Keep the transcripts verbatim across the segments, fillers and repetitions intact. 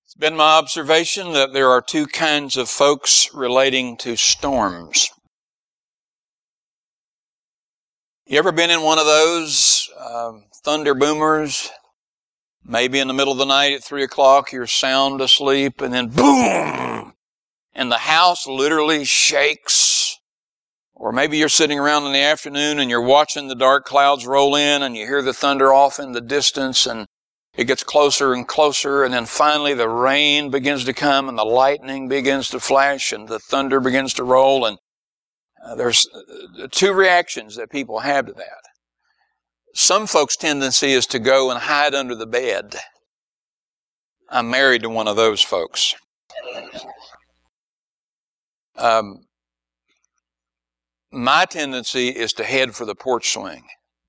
It's been my observation that there are two kinds of folks relating to storms. You ever been in one of those uh, thunder boomers? Maybe in the middle of the night at three o'clock, you're sound asleep, and then boom! And the house literally shakes. Or maybe you're sitting around in the afternoon and you're watching the dark clouds roll in and you hear the thunder off in the distance and it gets closer and closer, and then finally the rain begins to come and the lightning begins to flash and the thunder begins to roll. And uh, there's uh, two reactions that people have to that. Some folks' tendency is to go and hide under the bed. I'm married to one of those folks. Um, my tendency is to head for the porch swing.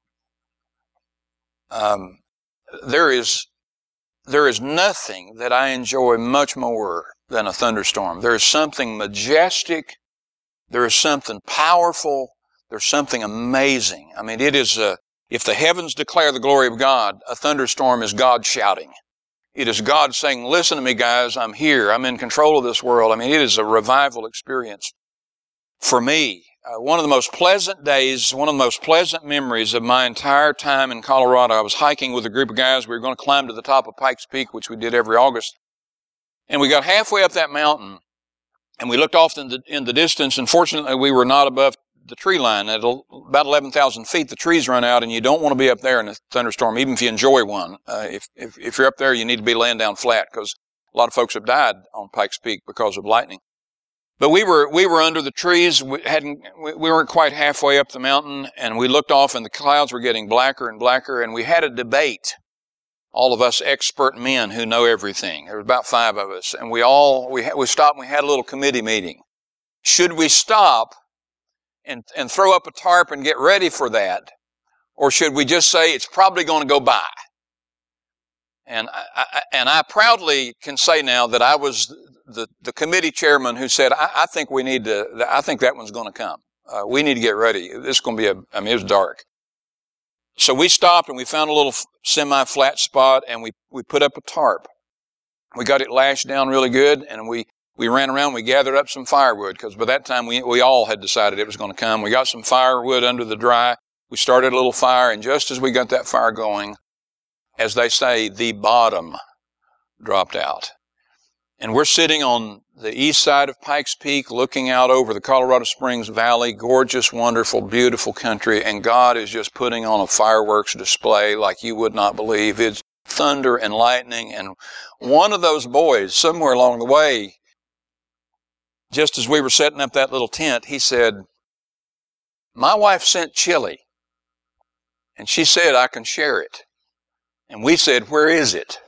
Um, there is there is nothing that I enjoy much more than a thunderstorm. There is something majestic. There is something powerful. There's something amazing. I mean, it is a If the heavens declare the glory of God, a thunderstorm is God shouting. It is God saying, listen to me, guys, I'm here. I'm in control of this world. I mean, it is a revival experience. For me, uh, one of the most pleasant days, one of the most pleasant memories of my entire time in Colorado, I was hiking with a group of guys. We were going to climb to the top of Pikes Peak, which we did every August. And we got halfway up that mountain, and we looked off in the, in the distance, and fortunately we were not above the tree line. At about eleven thousand feet, the trees run out, and you don't want to be up there in a thunderstorm, even if you enjoy one. Uh, if, if, if you're up there, you need to be laying down flat, because a lot of folks have died on Pikes Peak because of lightning. But we were we were under the trees. We hadn't we, we weren't quite halfway up the mountain, and we looked off, and the clouds were getting blacker and blacker, and we had a debate. All of us expert men who know everything. There was about five of us, and we all we we stopped. and We had a little committee meeting. Should we stop And, and throw up a tarp and get ready for that? Or should we just say it's probably going to go by? And I, I, and I proudly can say now that I was the, the committee chairman who said, I, I think we need to, I think that one's going to come. Uh, we need to get ready. This is going to be a, I mean, it was dark. So we stopped and we found a little semi-flat spot and we, we put up a tarp. We got it lashed down really good, and we We ran around, we gathered up some firewood, because by that time we, we all had decided it was going to come. We got some firewood under the dry. We started a little fire, and just as we got that fire going, as they say, the bottom dropped out. And we're sitting on the east side of Pikes Peak, looking out over the Colorado Springs Valley, gorgeous, wonderful, beautiful country, and God is just putting on a fireworks display like you would not believe. It's thunder and lightning, and one of those boys, somewhere along the way, just as we were setting up that little tent, he said, my wife sent chili, and she said I can share it. And we said, where is it?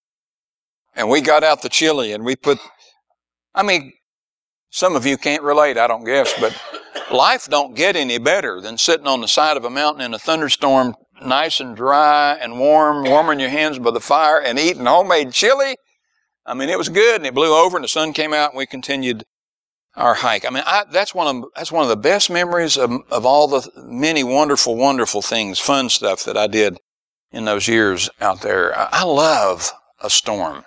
And we got out the chili, and we put, I mean, some of you can't relate, I don't guess, but life don't get any better than sitting on the side of a mountain in a thunderstorm, nice and dry and warm, warming your hands by the fire and eating homemade chili. I mean, it was good, and it blew over, and the sun came out, and we continued our hike. I mean, I, that's one of that's one of the best memories of, of all the many wonderful, wonderful things, fun stuff that I did in those years out there. I, I love a storm,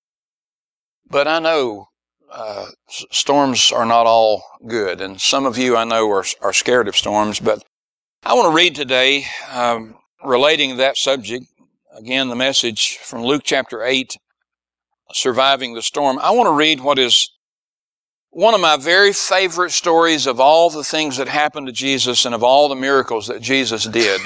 but I know uh, s- storms are not all good, and some of you I know are are scared of storms. But I want to read today, um, relating to that subject. Again, the message from Luke chapter eight, surviving the storm. I want to read what is one of my very favorite stories of all the things that happened to Jesus and of all the miracles that Jesus did.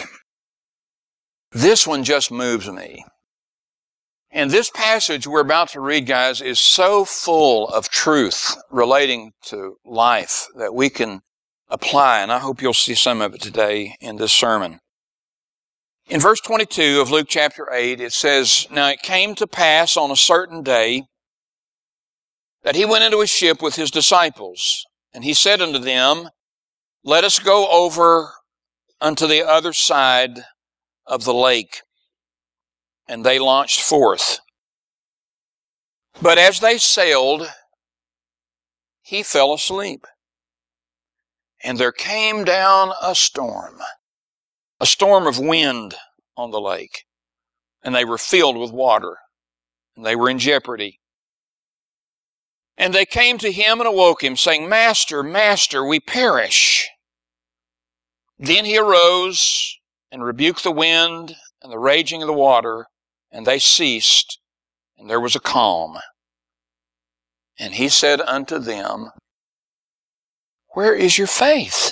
This one just moves me. And this passage we're about to read, guys, is so full of truth relating to life that we can apply, and I hope you'll see some of it today in this sermon. In verse twenty-two of Luke chapter eight, it says, now it came to pass on a certain day that he went into a ship with his disciples, and he said unto them, let us go over unto the other side of the lake. And they launched forth. But as they sailed, he fell asleep. And there came down a storm, a storm of wind on the lake, and they were filled with water, and they were in jeopardy. And they came to him and awoke him, saying, Master, Master, we perish. Then he arose and rebuked the wind and the raging of the water, and they ceased, and there was a calm. And he said unto them, Where is your faith?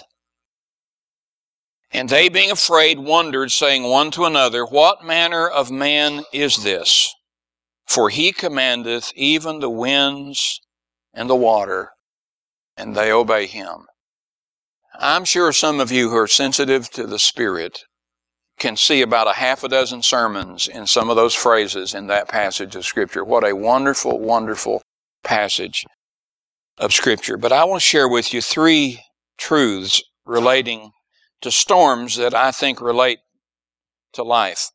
And they, being afraid, wondered, saying one to another, What manner of man is this? For he commandeth even the winds and the water, and they obey him. I'm sure some of you who are sensitive to the Spirit can see about a half a dozen sermons in some of those phrases in that passage of Scripture. What a wonderful, wonderful passage of Scripture. But I want to share with you three truths relating to storms that I think relate to life.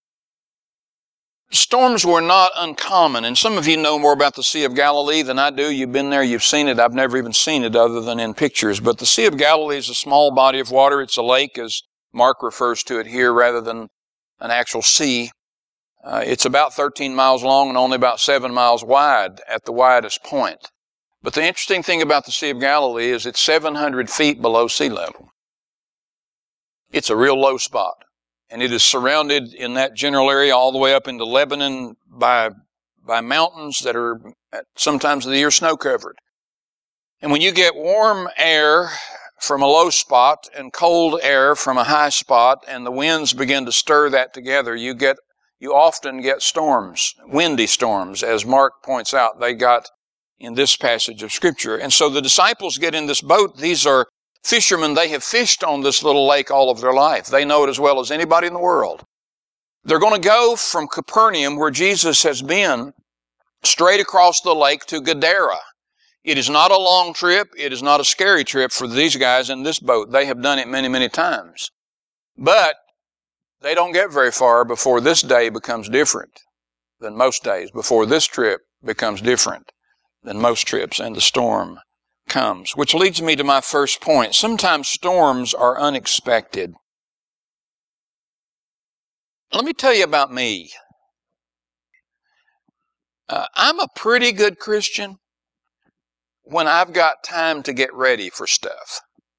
Storms were not uncommon, and some of you know more about the Sea of Galilee than I do. You've been there, you've seen it. I've never even seen it other than in pictures. But the Sea of Galilee is a small body of water. It's a lake, as Mark refers to it here, rather than an actual sea. Uh, it's about thirteen miles long and only about seven miles wide at the widest point. But the interesting thing about the Sea of Galilee is it's seven hundred feet below sea level. It's a real low spot. And it is surrounded in that general area all the way up into Lebanon by, by mountains that are at some times of the year snow-covered. And when you get warm air from a low spot and cold air from a high spot, and the winds begin to stir that together, you get you often get storms, windy storms, as Mark points out they got in this passage of Scripture. And so the disciples get in this boat. These are fishermen. They have fished on this little lake all of their life. They know it as well as anybody in the world. They're going to go from Capernaum, where Jesus has been, straight across the lake to Gadara. It is not a long trip. It is not a scary trip for these guys in this boat. They have done it many, many times. But they don't get very far before this day becomes different than most days, before this trip becomes different than most trips, and the storm comes. Which leads me to my first point. Sometimes storms are unexpected. Let me tell you about me. Uh, I'm a pretty good Christian when I've got time to get ready for stuff.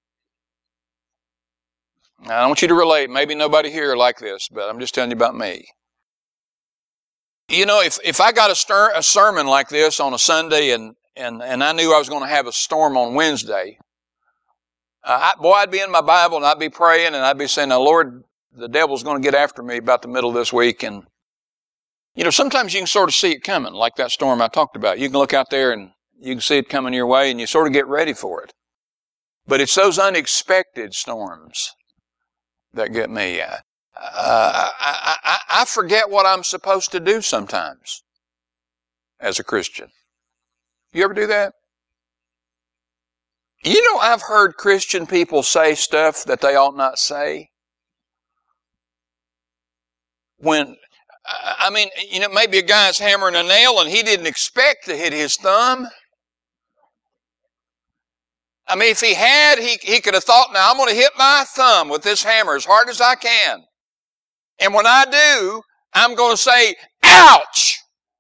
Now, I don't want you to relate. Maybe nobody here like this, but I'm just telling you about me. You know, if, if I got a, stir, a sermon like this on a Sunday and And, and I knew I was going to have a storm on Wednesday, uh, I, boy, I'd be in my Bible and I'd be praying and I'd be saying, now, Lord, the devil's going to get after me about the middle of this week. And, you know, sometimes you can sort of see it coming, like that storm I talked about. You can look out there and you can see it coming your way and you sort of get ready for it. But it's those unexpected storms that get me. Uh, I, I, I forget what I'm supposed to do sometimes as a Christian. You ever do that? You know, I've heard Christian people say stuff that they ought not say. When, I mean, you know, maybe a guy's hammering a nail and he didn't expect to hit his thumb. I mean, if he had, he, he could have thought, now I'm going to hit my thumb with this hammer as hard as I can. And when I do, I'm going to say, ouch!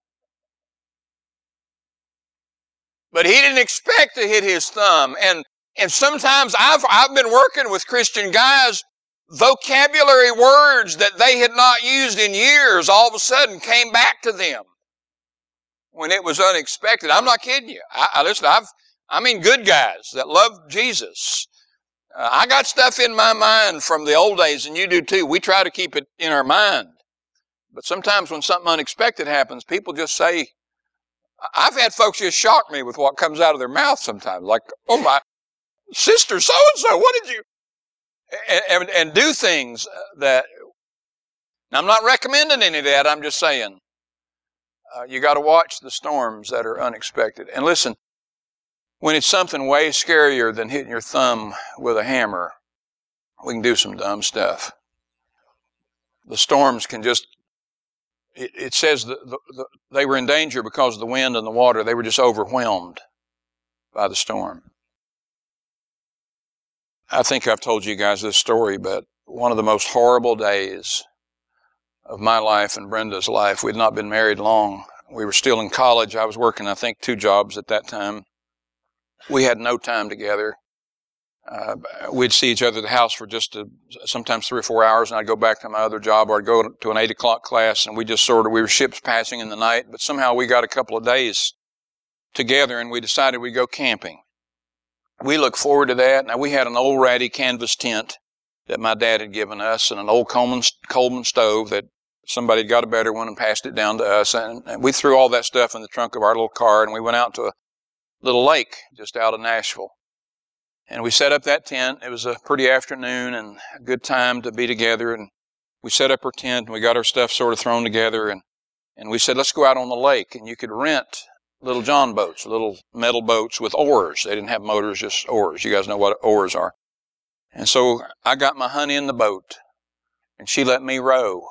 But he didn't expect to hit his thumb. And, and sometimes I've, I've been working with Christian guys, vocabulary words that they had not used in years all of a sudden came back to them when it was unexpected. I'm not kidding you. I, I listen, I've, I mean good guys that love Jesus. Uh, I got stuff in my mind from the old days, and you do too. We try to keep it in our mind. But sometimes when something unexpected happens, people just say, I've had folks just shock me with what comes out of their mouth sometimes. Like, oh my, sister so-and-so, what did you? And, and, and do things that, now I'm not recommending any of that. I'm just saying, uh, you got to watch the storms that are unexpected. And listen, when it's something way scarier than hitting your thumb with a hammer, we can do some dumb stuff. The storms can just, It, it says that the, the, they were in danger because of the wind and the water. They were just overwhelmed by the storm. I think I've told you guys this story, but one of the most horrible days of my life and Brenda's life, we'd not been married long, We were still in college. I was working, I think, two jobs at that time. We had no time together. Uh, we'd see each other at the house for just a, sometimes three or four hours, and I'd go back to my other job, or I'd go to an eight o'clock class, and we just sort of, we were ships passing in the night, but somehow we got a couple of days together, and we decided we'd go camping. We looked forward to that. Now, we had an old ratty canvas tent that my dad had given us, and an old Coleman, Coleman stove that somebody had got a better one and passed it down to us, and, and we threw all that stuff in the trunk of our little car, and we went out to a little lake just out of Nashville. And we set up that tent. It was a pretty afternoon and a good time to be together. And we set up our tent and we got our stuff sort of thrown together. And, and we said, let's go out on the lake. And you could rent little John boats, little metal boats with oars. They didn't have motors, just oars. You guys know what oars are. And so I got my honey in the boat and she let me row.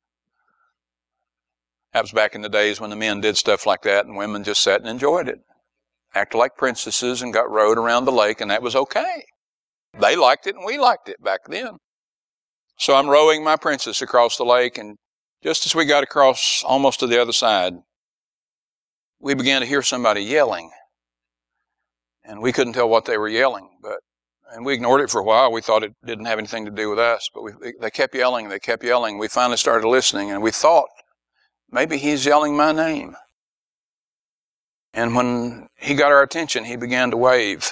That was back in the days when the men did stuff like that and women just sat and enjoyed it. Acted like princesses and got rowed around the lake, and that was okay. They liked it and we liked it back then. So I'm rowing my princess across the lake, and just as we got across almost to the other side, we began to hear somebody yelling. And we couldn't tell what they were yelling, but and we ignored it for a while. We thought it didn't have anything to do with us, but we, they kept yelling, they kept yelling. We finally started listening, and we thought, maybe he's yelling my name. And when he got our attention, he began to wave.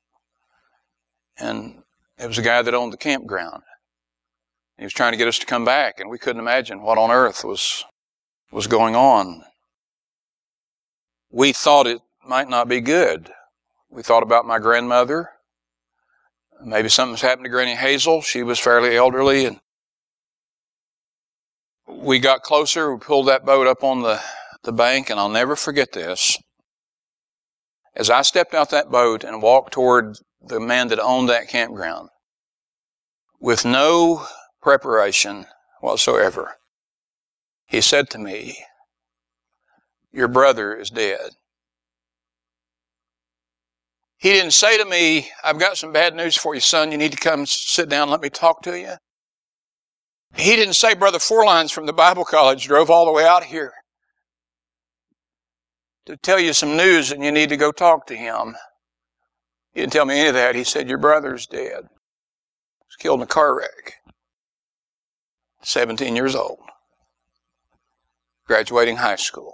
And it was a guy that owned the campground. He was trying to get us to come back, and we couldn't imagine what on earth was, was going on. We thought it might not be good. We thought about my grandmother. Maybe something's happened to Granny Hazel. She was fairly elderly. And we got closer. We pulled that boat up on the, the bank, and I'll never forget this. As I stepped out that boat and walked toward the man that owned that campground, with no preparation whatsoever, he said to me, your brother is dead. He didn't say to me, I've got some bad news for you, son. You need to come sit down and let me talk to you. He didn't say, Brother Fourlines from the Bible College drove all the way out here to tell you some news and you need to go talk to him. He didn't tell me any of that. He said, your brother's dead. He was killed in a car wreck. seventeen years old. Graduating high school.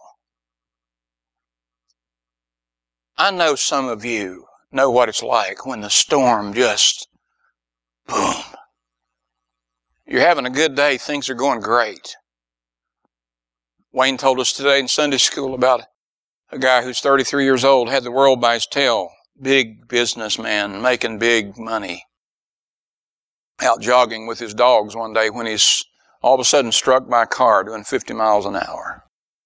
I know some of you know what it's like when the storm just, boom. You're having a good day. Things are going great. Wayne told us today in Sunday school about a guy who's thirty-three years old, had the world by his tail, big businessman, making big money. Out jogging with his dogs one day when he's all of a sudden struck by a car doing fifty miles an hour.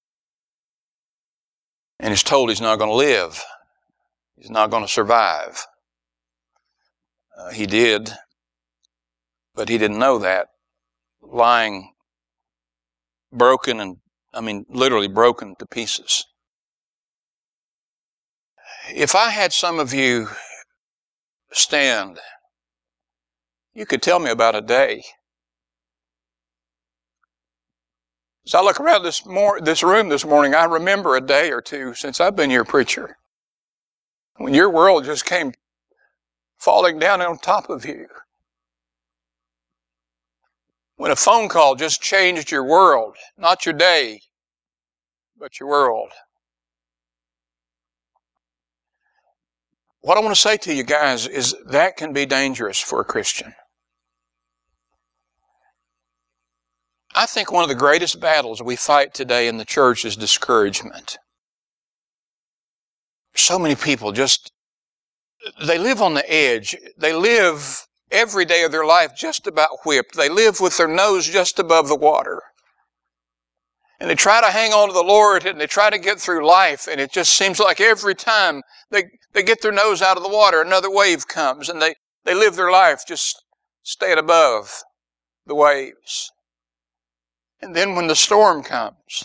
And he's told he's not going to live. He's not going to survive. Uh, he did, but he didn't know that. Lying broken and, I mean, literally broken to pieces. If I had some of you stand, you could tell me about a day. As I look around this, mor- this room this morning, I remember a day or two since I've been your preacher, when your world just came falling down on top of you. When a phone call just changed your world, not your day, but your world. What I want to say to you guys is that can be dangerous for a Christian. I think one of the greatest battles we fight today in the church is discouragement. So many people just, they live on the edge. They live every day of their life just about whipped. They live with their nose just above the water. And they try to hang on to the Lord and they try to get through life, and it just seems like every time they, they get their nose out of the water, another wave comes, and they, they live their life just staying above the waves. And then when the storm comes,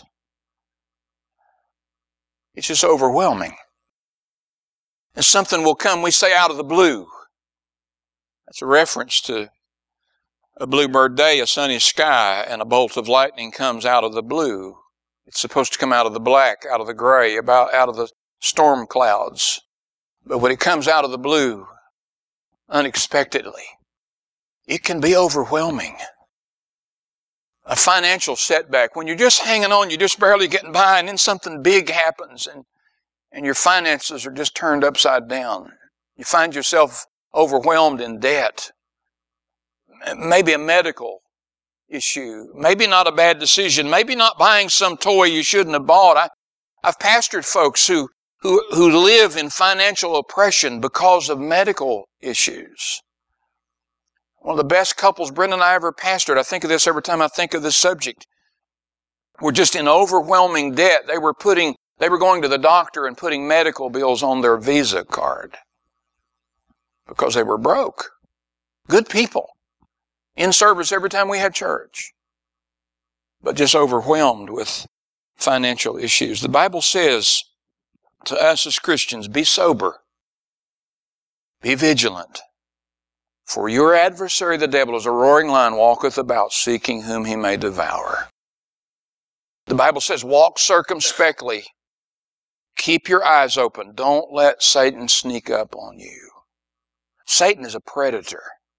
it's just overwhelming. And something will come, we say, out of the blue. That's a reference to a bluebird day, a sunny sky, and a bolt of lightning comes out of the blue. It's supposed to come out of the black, out of the gray, about out of the storm clouds. But when it comes out of the blue, unexpectedly, it can be overwhelming. A financial setback, when you're just hanging on, you're just barely getting by, and then something big happens, and, and your finances are just turned upside down. You find yourself overwhelmed in debt. Maybe a medical issue. Maybe not a bad decision. Maybe not buying some toy you shouldn't have bought. I, I've pastored folks who, who, who live in financial oppression because of medical issues. One of the best couples Brenda and I ever pastored, I think of this every time I think of this subject, were just in overwhelming debt. They were putting, they were going to the doctor and putting medical bills on their Visa card because they were broke. Good people. In service every time we had church. But just overwhelmed with financial issues. The Bible says to us as Christians, be sober. Be vigilant. For your adversary, the devil, as a roaring lion, walketh about, seeking whom he may devour. The Bible says, walk circumspectly. Keep your eyes open. Don't let Satan sneak up on you. Satan is a predator.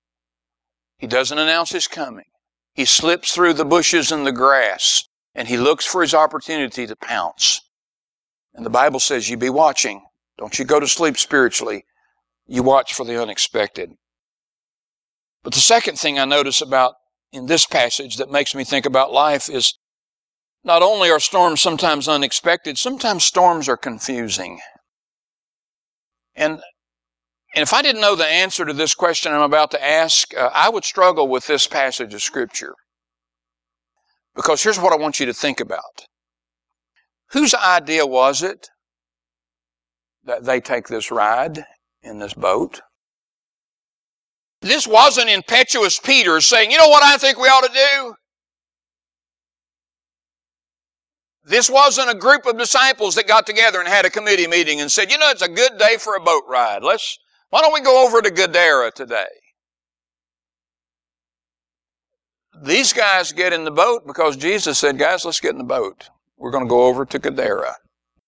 He doesn't announce his coming. He slips through the bushes and the grass, and he looks for his opportunity to pounce. And the Bible says, you be watching. Don't you go to sleep spiritually. You watch for the unexpected. But the second thing I notice about in this passage that makes me think about life is not only are storms sometimes unexpected, sometimes storms are confusing. And And if I didn't know the answer to this question I'm about to ask, uh, I would struggle with this passage of Scripture. Because here's what I want you to think about. Whose idea was it that they take this ride in this boat? This wasn't impetuous Peter saying, you know what I think we ought to do? This wasn't a group of disciples that got together and had a committee meeting and said, you know, it's a good day for a boat ride. Let's Why don't we go over to Gadara today? These guys get in the boat because Jesus said, guys, let's get in the boat. We're going to go over to Gadara.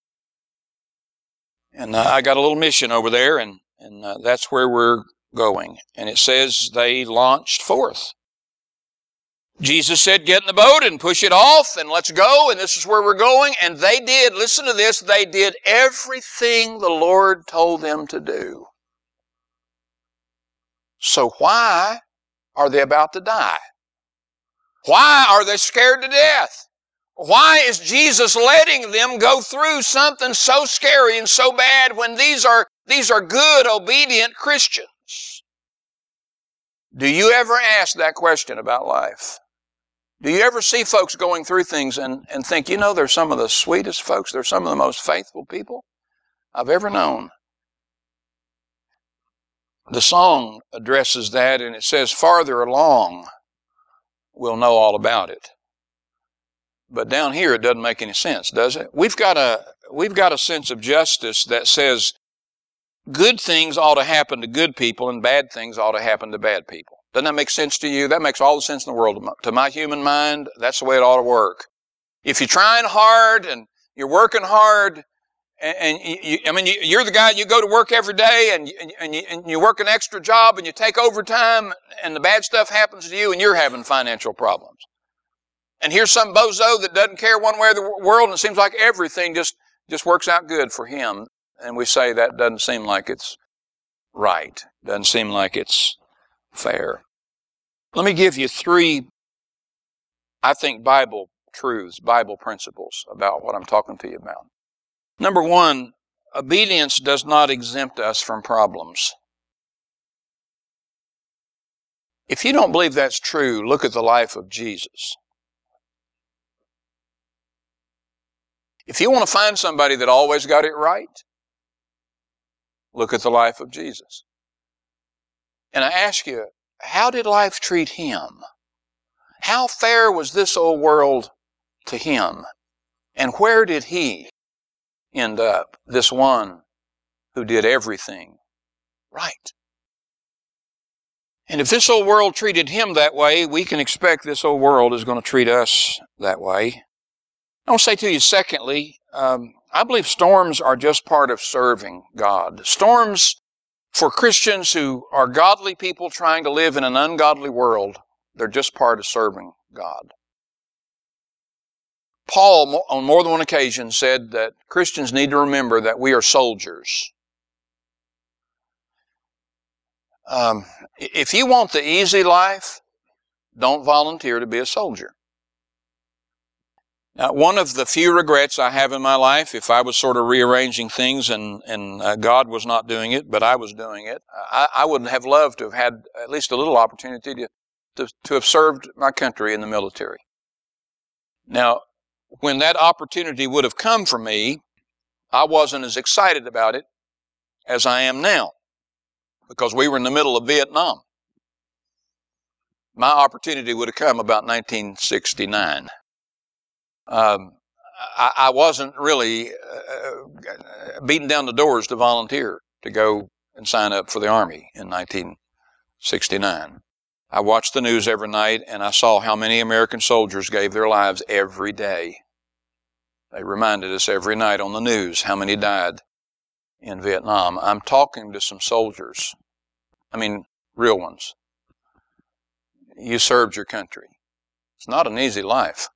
And uh, I got a little mission over there, and, and uh, that's where we're going. And it says they launched forth. Jesus said, get in the boat and push it off, and let's go, and this is where we're going. And they did, listen to this, they did everything the Lord told them to do. So why are they about to die? Why are they scared to death? Why is Jesus letting them go through something so scary and so bad when these are, these are good, obedient Christians? Do you ever ask that question about life? Do you ever see folks going through things and, and think, you know, they're some of the sweetest folks, they're some of the most faithful people I've ever known? The song addresses that, and it says, farther along, we'll know all about it. But down here, it doesn't make any sense, does it? We've got a, we've got a sense of justice that says good things ought to happen to good people and bad things ought to happen to bad people. Doesn't that make sense to you? That makes all the sense in the world. To my human mind, that's the way it ought to work. If you're trying hard and you're working hard, and you, you, I mean, you, you're the guy, you go to work every day and, you, and, you, and you work an extra job and you take overtime and the bad stuff happens to you and you're having financial problems. And here's some bozo that doesn't care one way or the world and it seems like everything just, just works out good for him. And we say that doesn't seem like it's right. Doesn't seem like it's fair. Let me give you three, I think, Bible truths, Bible principles about what I'm talking to you about. Number one, obedience does not exempt us from problems. If you don't believe that's true, look at the life of Jesus. If you want to find somebody that always got it right, look at the life of Jesus. And I ask you, how did life treat him? How fair was this old world to him? And where did he end up, this one who did everything right? And if this old world treated him that way, we can expect this old world is going to treat us that way. I want to say to you, secondly, um, I believe storms are just part of serving God. Storms for Christians who are godly people trying to live in an ungodly world, they're just part of serving God. Paul, on more than one occasion, said that Christians need to remember that we are soldiers. Um, if you want the easy life, don't volunteer to be a soldier. Now, one of the few regrets I have in my life, if I was sort of rearranging things and, and uh, God was not doing it, but I was doing it, I, I would have loved to have had at least a little opportunity to, to, to have served my country in the military. Now, when that opportunity would have come for me, I wasn't as excited about it as I am now, because we were in the middle of Vietnam. My opportunity would have come about nineteen sixty-nine. Um, I, I wasn't really uh, beating down the doors to volunteer to go and sign up for the Army in nineteen sixty-nine. I watched the news every night, and I saw how many American soldiers gave their lives every day. They reminded us every night on the news how many died in Vietnam. I'm talking to some soldiers. I mean, real ones. You served your country. It's not an easy life.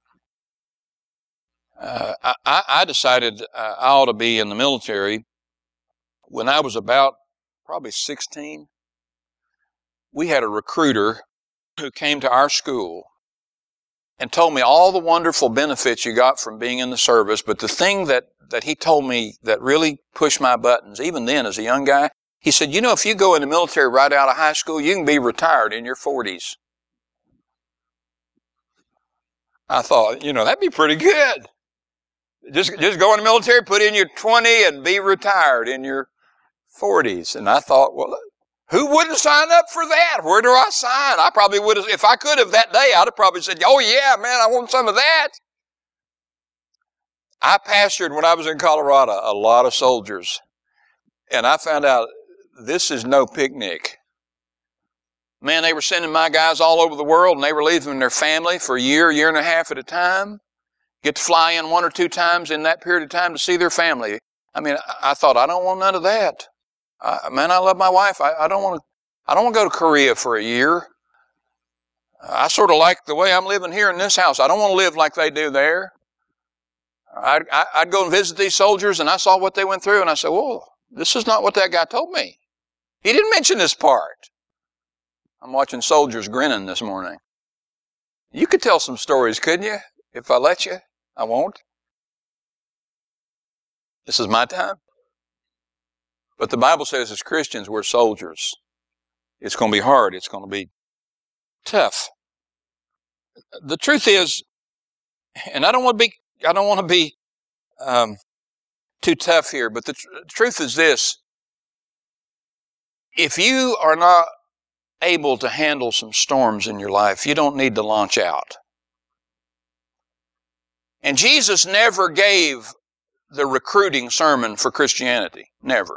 Uh, I, I decided uh, I ought to be in the military when I was about probably sixteen. We had a recruiter who came to our school and told me all the wonderful benefits you got from being in the service, but the thing that, that he told me that really pushed my buttons, even then as a young guy, he said, you know, if you go in the military right out of high school, you can be retired in your forties. I thought, you know, that'd be pretty good. Just, just go in the military, put in your twenty, and be retired in your forties. And I thought, well, who wouldn't sign up for that? Where do I sign? I probably would have, if I could have that day, I'd have probably said, oh yeah, man, I want some of that. I pastored when I was in Colorado a lot of soldiers. And I found out this is no picnic. Man, they were sending my guys all over the world, and they were leaving their family for a year, year and a half at a time. Get to fly in one or two times in that period of time to see their family. I mean, I thought, I don't want none of that. I, man, I love my wife. I, I don't want to. I don't want to go to Korea for a year. I sort of like the way I'm living here in this house. I don't want to live like they do there. I'd, I'd go and visit these soldiers, and I saw what they went through, and I said, "Whoa, this is not what that guy told me. He didn't mention this part." I'm watching soldiers grinning this morning. You could tell some stories, couldn't you? If I let you, I won't. This is my time. But the Bible says as Christians, we're soldiers. It's going to be hard. It's going to be tough. The truth is, and I don't want to be, I don't want to be um, too tough here, but the tr- truth is this. If you are not able to handle some storms in your life, you don't need to launch out. And Jesus never gave the recruiting sermon for Christianity. Never.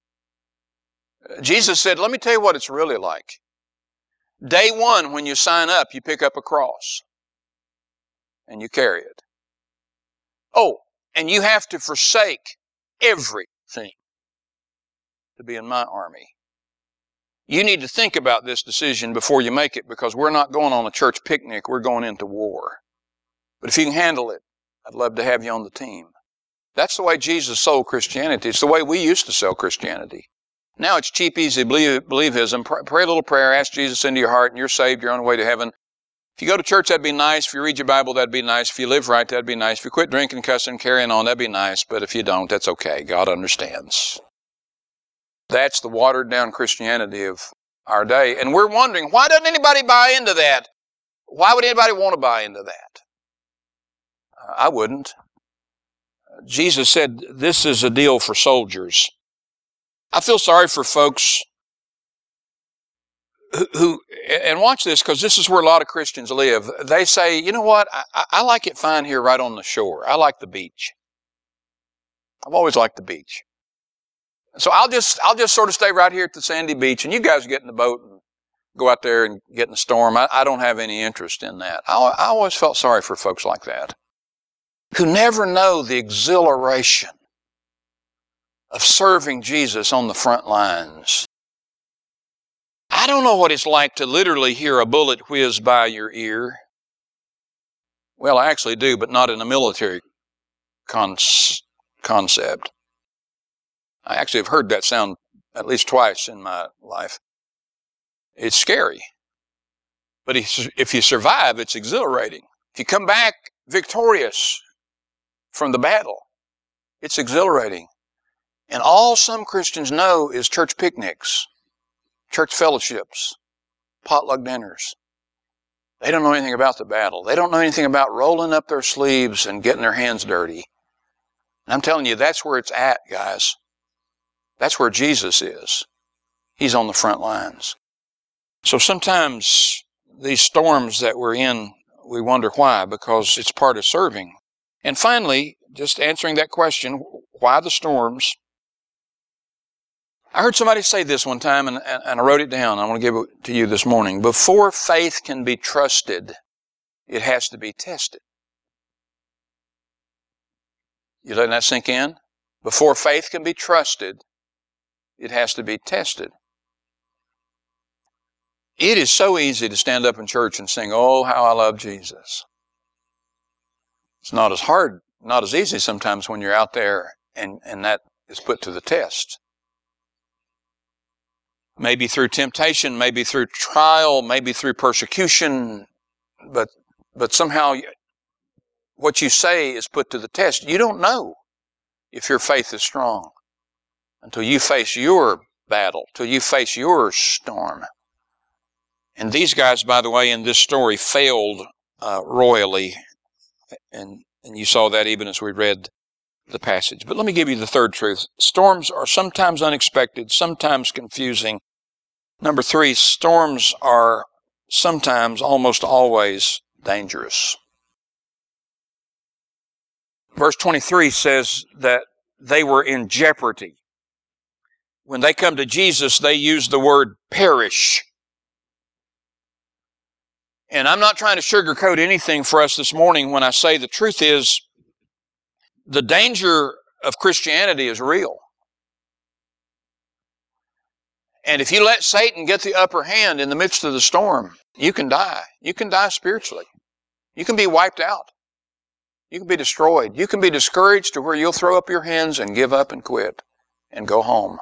Jesus said, let me tell you what it's really like. Day one, when you sign up, you pick up a cross and you carry it. Oh, and you have to forsake everything to be in my army. You need to think about this decision before you make it, because we're not going on a church picnic. We're going into war. But if you can handle it, I'd love to have you on the team. That's the way Jesus sold Christianity. It's the way we used to sell Christianity. Now it's cheap, easy believism. Pray a little prayer, ask Jesus into your heart, and you're saved. You're on the way to heaven. If you go to church, that'd be nice. If you read your Bible, that'd be nice. If you live right, that'd be nice. If you quit drinking, cussing, carrying on, that'd be nice. But if you don't, that's okay. God understands. That's the watered down Christianity of our day. And we're wondering, why doesn't anybody buy into that? Why would anybody want to buy into that? Uh, I wouldn't. Jesus said, this is a deal for soldiers. I feel sorry for folks who, who and watch this, because this is where a lot of Christians live. They say, you know what, I, I like it fine here right on the shore. I like the beach. I've always liked the beach. So I'll just I'll just sort of stay right here at the sandy beach, and you guys get in the boat and go out there and get in the storm. I, I don't have any interest in that. I, I always felt sorry for folks like that. who never know the exhilaration of serving Jesus on the front lines. I don't know what it's like to literally hear a bullet whiz by your ear. Well, I actually do, but not in a military con- concept. I actually have heard that sound at least twice in my life. It's scary. But if you survive, it's exhilarating. If you come back victorious from the battle, it's exhilarating. And all some Christians know is church picnics, church fellowships, potluck dinners. They don't know anything about the battle. They don't know anything about rolling up their sleeves and getting their hands dirty. And I'm telling you, that's where it's at, guys. That's where Jesus is. He's on the front lines. So sometimes these storms that we're in, we wonder why, because it's part of serving. And finally, just answering that question, why the storms? I heard somebody say this one time, and, and I wrote it down. I want to give it to you this morning. Before faith can be trusted, it has to be tested. You letting that sink in? Before faith can be trusted, it has to be tested. It is so easy to stand up in church and sing, "Oh, how I love Jesus." It's not as hard, not as easy sometimes when you're out there and, and that is put to the test. Maybe through temptation, maybe through trial, maybe through persecution, but but somehow what you say is put to the test. You don't know if your faith is strong until you face your battle, till you face your storm. And these guys, by the way, in this story failed uh, royally, and, and you saw that even as we read the passage. But let me give you the third truth. Storms are sometimes unexpected, sometimes confusing. Number three, storms are sometimes, almost always, dangerous. Verse twenty-three says that they were in jeopardy. When they come to Jesus, they use the word perish. And I'm not trying to sugarcoat anything for us this morning when I say the truth is the danger of Christianity is real. And if you let Satan get the upper hand in the midst of the storm, you can die. You can die spiritually. You can be wiped out. You can be destroyed. You can be discouraged to where you'll throw up your hands and give up and quit and go home.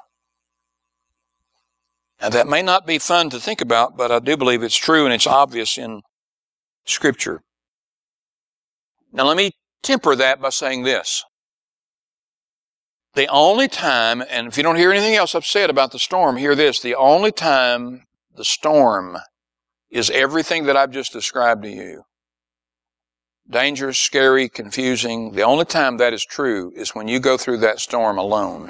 Now that may not be fun to think about, but I do believe it's true and it's obvious in Scripture. Now let me temper that by saying this. The only time, and if you don't hear anything else I've said about the storm, hear this. The only time the storm is everything that I've just described to you. Dangerous, scary, confusing. The only time that is true is when you go through that storm alone.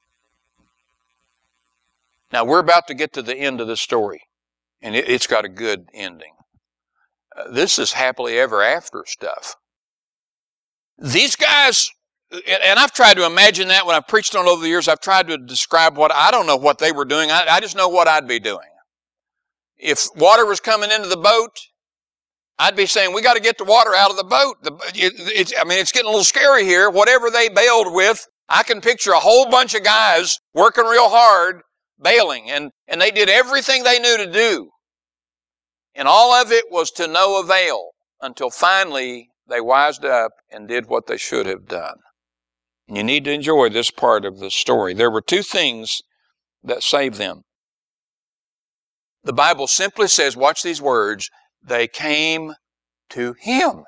Now, we're about to get to the end of this story, and it, it's got a good ending. Uh, this is happily ever after stuff. These guys, and I've tried to imagine that when I've preached on it over the years, I've tried to describe what, I don't know what they were doing. I, I just know what I'd be doing. If water was coming into the boat, I'd be saying, we got to get the water out of the boat. The, it, it's, I mean, it's getting a little scary here. Whatever they bailed with, I can picture a whole bunch of guys working real hard, bailing, and, and they did everything they knew to do. And all of it was to no avail until finally they wised up and did what they should have done. And you need to enjoy this part of the story. There were two things that saved them. The Bible simply says, watch these words, they came to Him.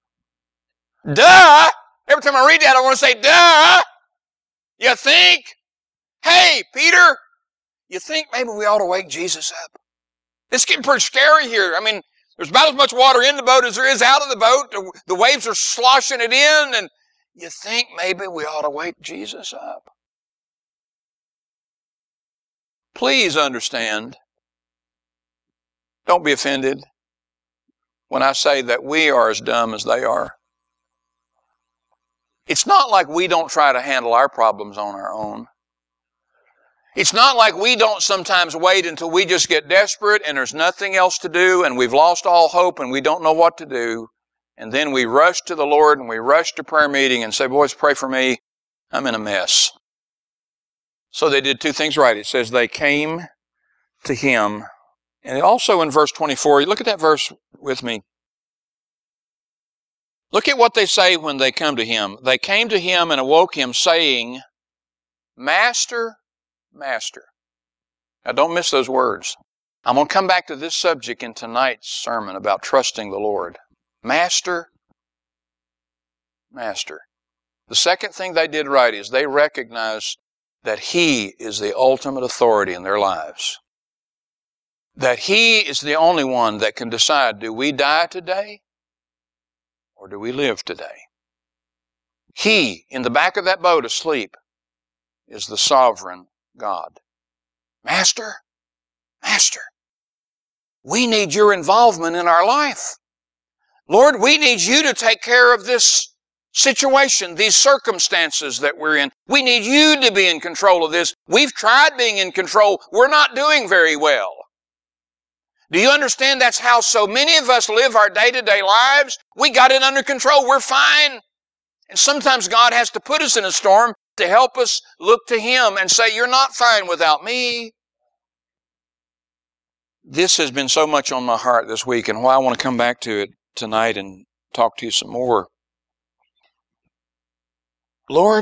Duh! Every time I read that, I want to say, duh! You think? Hey, Peter! You think maybe we ought to wake Jesus up? It's getting pretty scary here. I mean, there's about as much water in the boat as there is out of the boat. The waves are sloshing it in, and you think maybe we ought to wake Jesus up? Please understand, don't be offended when I say that we are as dumb as they are. It's not like we don't try to handle our problems on our own. It's not like we don't sometimes wait until we just get desperate and there's nothing else to do and we've lost all hope and we don't know what to do. And then we rush to the Lord and we rush to prayer meeting and say, boys, pray for me. I'm in a mess. So they did two things right. It says they came to him. And also in verse twenty-four, look at that verse with me. Look at what they say when they come to him. They came to him and awoke him, saying, Master, Master. Now don't miss those words. I'm going to come back to this subject in tonight's sermon about trusting the Lord. Master, Master. The second thing they did right is they recognized that he is the ultimate authority in their lives. That he is the only one that can decide, do we die today or do we live today? He, in the back of that boat asleep, is the sovereign God. Master, Master, we need your involvement in our life. Lord, we need you to take care of this situation, these circumstances that we're in. We need you to be in control of this. We've tried being in control. We're not doing very well. Do you understand that's how so many of us live our day-to-day lives? We got it under control. We're fine. And sometimes God has to put us in a storm to help us look to him and say, you're not fine without me. This has been so much on my heart this week, and why I want to come back to it tonight and talk to you some more. Lord,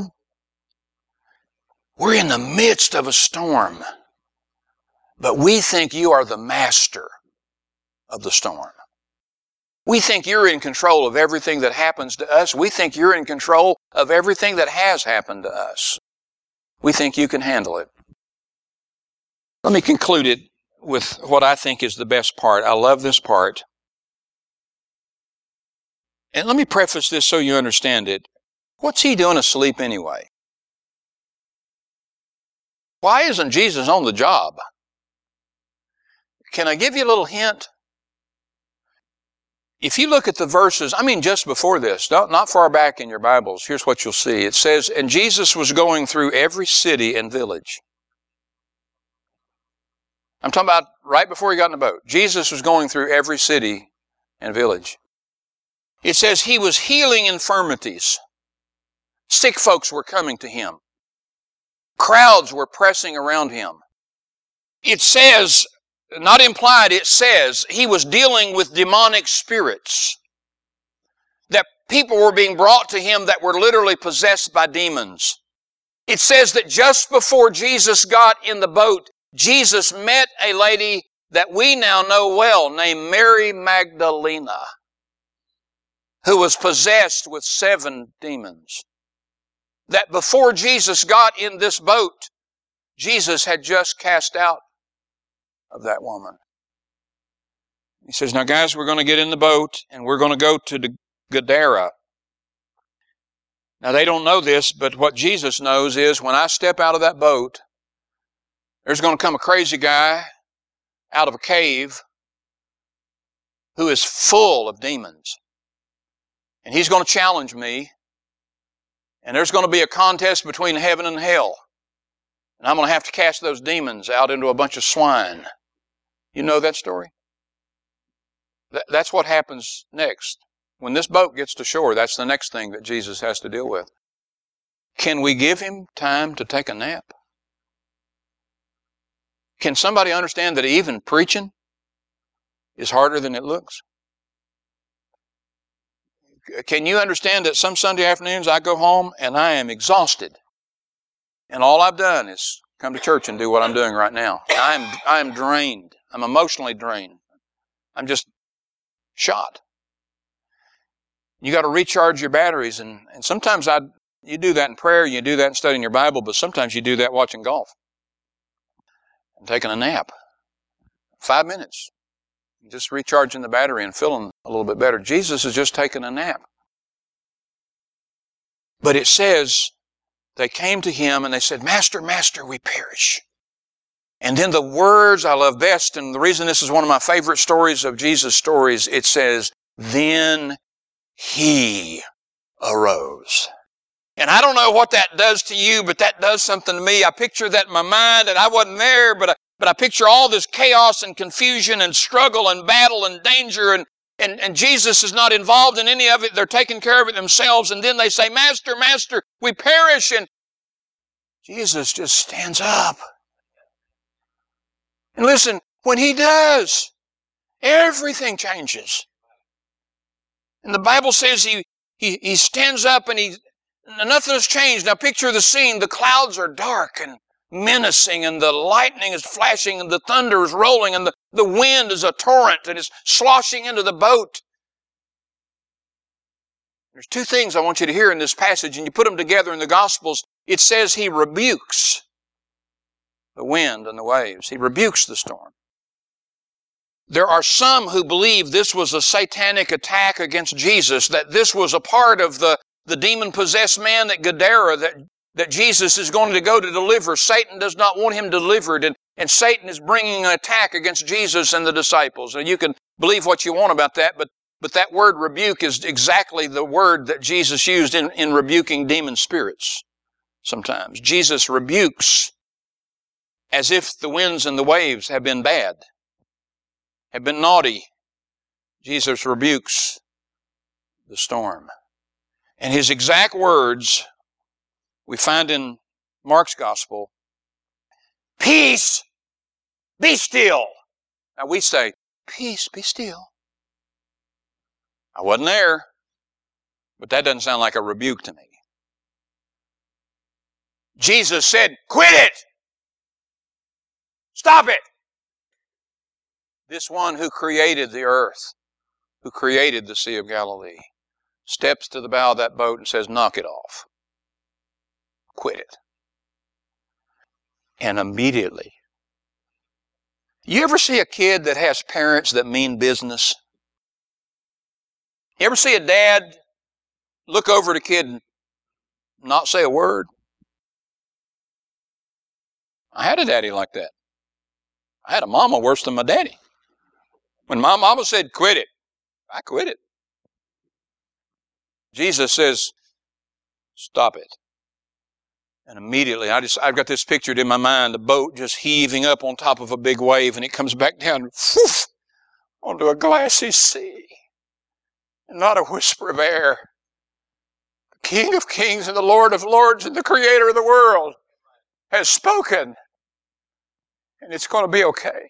we're in the midst of a storm, but we think you are the master of the storm. We think you're in control of everything that happens to us. We think you're in control of everything that has happened to us. We think you can handle it. Let me conclude it with what I think is the best part. I love this part. And let me preface this so you understand it. What's he doing asleep anyway? Why isn't Jesus on the job? Can I give you a little hint? If you look at the verses, I mean just before this, not, not far back in your Bibles, here's what you'll see. It says, and Jesus was going through every city and village. I'm talking about right before he got in the boat. Jesus was going through every city and village. It says he was healing infirmities. Sick folks were coming to him. Crowds were pressing around him. It says, not implied, it says he was dealing with demonic spirits. That people were being brought to him that were literally possessed by demons. It says that just before Jesus got in the boat, Jesus met a lady that we now know well named Mary Magdalena, who was possessed with seven demons. That before Jesus got in this boat, Jesus had just cast out of that woman. He says, now guys, we're going to get in the boat and we're going to go to Gadara. Now they don't know this, but what Jesus knows is when I step out of that boat, there's going to come a crazy guy out of a cave who is full of demons. And he's going to challenge me. And there's going to be a contest between heaven and hell. And I'm going to have to cast those demons out into a bunch of swine. You know that story? Th- that's what happens next. When this boat gets to shore, that's the next thing that Jesus has to deal with. Can we give him time to take a nap? Can somebody understand that even preaching is harder than it looks? Can you understand that some Sunday afternoons I go home and I am exhausted, and all I've done is come to church and do what I'm doing right now? I'm I'm drained. I'm emotionally drained. I'm just shot. You got to recharge your batteries, and, and sometimes I you do that in prayer, you do that in studying your Bible, but sometimes you do that watching golf and taking a nap. Five minutes. Just recharging the battery and feeling a little bit better. Jesus is just taking a nap. But it says, they came to him and they said, Master, Master, we perish. And then the words I love best, and the reason this is one of my favorite stories of Jesus' stories, it says, then he arose. And I don't know what that does to you, but that does something to me. I picture that in my mind, and I wasn't there, but I But I picture all this chaos and confusion and struggle and battle and danger and, and, and Jesus is not involved in any of it. They're taking care of it themselves. And then they say, Master, Master, we perish. And Jesus just stands up. And listen, when He does, everything changes. And the Bible says He, he, he stands up and He, nothing has changed. Now picture the scene. The clouds are dark and menacing, and the lightning is flashing, and the thunder is rolling, and the, the wind is a torrent and is sloshing into the boat. There's two things I want you to hear in this passage, and you put them together in the Gospels. It says He rebukes the wind and the waves. He rebukes the storm. There are some who believe this was a satanic attack against Jesus, that this was a part of the, the demon-possessed man at Gadara that that Jesus is going to go to deliver. Satan does not want Him delivered, and, and Satan is bringing an attack against Jesus and the disciples. And you can believe what you want about that, but, but that word rebuke is exactly the word that Jesus used in, in rebuking demon spirits sometimes. Jesus rebukes as if the winds and the waves have been bad, have been naughty. Jesus rebukes the storm. And His exact words we find in Mark's Gospel, peace, be still. Now we say, peace, be still. I wasn't there, but that doesn't sound like a rebuke to me. Jesus said, quit it. Stop it. This one who created the earth, who created the Sea of Galilee, steps to the bow of that boat and says, knock it off. Quit it. And immediately. You ever see a kid that has parents that mean business? You ever see a dad look over at a kid and not say a word? I had a daddy like that. I had a mama worse than my daddy. When my mama said, quit it, I quit it. Jesus says, stop it. And immediately, I just, I've got this pictured in my mind, the boat just heaving up on top of a big wave, and it comes back down whoosh, onto a glassy sea. And not a whisper of air. The King of Kings and the Lord of Lords and the Creator of the world has spoken. And it's going to be okay.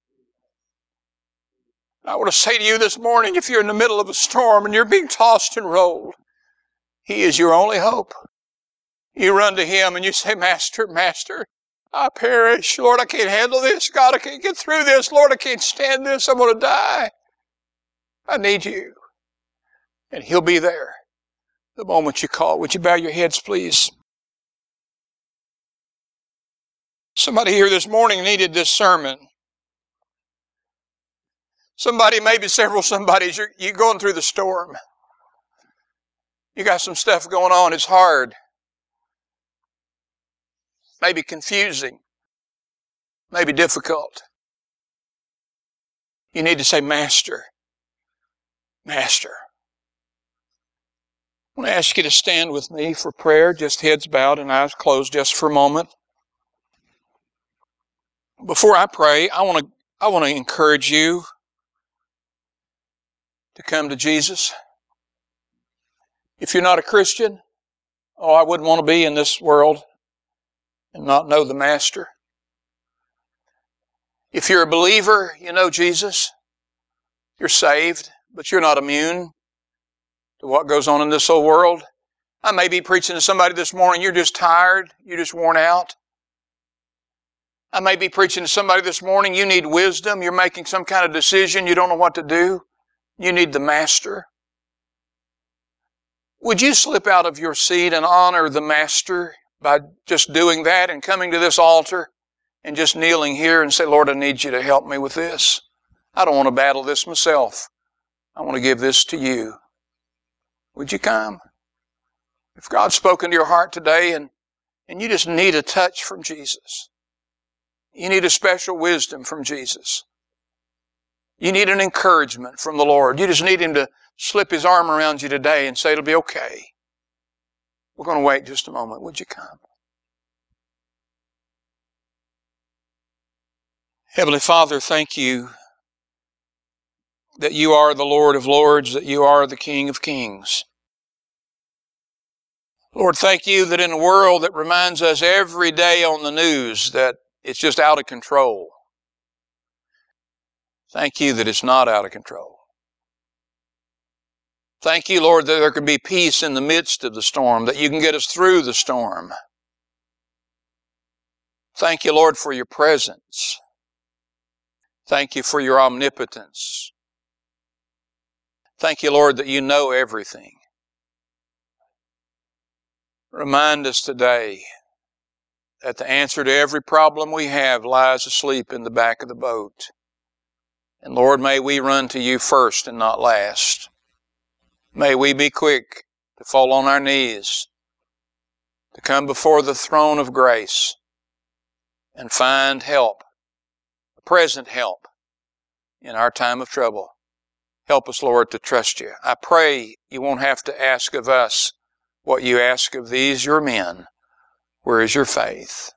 I want to say to you this morning, if you're in the middle of a storm and you're being tossed and rolled, He is your only hope. You run to Him and you say, Master, Master, I perish. Lord, I can't handle this. God, I can't get through this. Lord, I can't stand this. I'm going to die. I need You. And He'll be there the moment you call. Would you bow your heads, please? Somebody here this morning needed this sermon. Somebody, maybe several somebodies, you're, you're going through the storm. You got some stuff going on. It's hard. Maybe confusing. Maybe difficult. You need to say, Master, Master. I want to ask you to stand with me for prayer, just heads bowed and eyes closed just for a moment. Before I pray, I want to, I want to encourage you to come to Jesus. If you're not a Christian, oh, I wouldn't want to be in this world and not know the Master. If you're a believer, you know Jesus. You're saved, but you're not immune to what goes on in this whole world. I may be preaching to somebody this morning, you're just tired, you're just worn out. I may be preaching to somebody this morning, you need wisdom, you're making some kind of decision, you don't know what to do. You need the Master. Would you slip out of your seat and honor the Master by just doing that and coming to this altar and just kneeling here and say, Lord, I need You to help me with this. I don't want to battle this myself. I want to give this to You. Would you come? If God's spoken to your heart today and, and you just need a touch from Jesus, you need a special wisdom from Jesus, you need an encouragement from the Lord, you just need Him to slip His arm around you today and say it'll be okay. We're going to wait just a moment. Would you come? Heavenly Father, thank You that you are the Lord of Lords, that you are the King of Kings. Lord, thank you that in a world that reminds us every day on the news that it's just out of control, thank you that it's not out of control. Thank you, Lord, that there can be peace in the midst of the storm, that you can get us through the storm. Thank you, Lord, for your presence. Thank you for your omnipotence. Thank you, Lord, that you know everything. Remind us today that the answer to every problem we have lies asleep in the back of the boat. And Lord, may we run to you first and not last. May we be quick to fall on our knees, to come before the throne of grace and find help, present help in our time of trouble. Help us, Lord, to trust you. I pray you won't have to ask of us what you ask of these, your men. Where is your faith?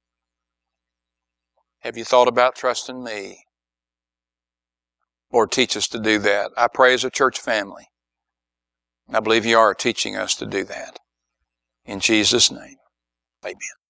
Have you thought about trusting me? Lord, teach us to do that. I pray as a church family. I believe you are teaching us to do that. In Jesus' name, amen.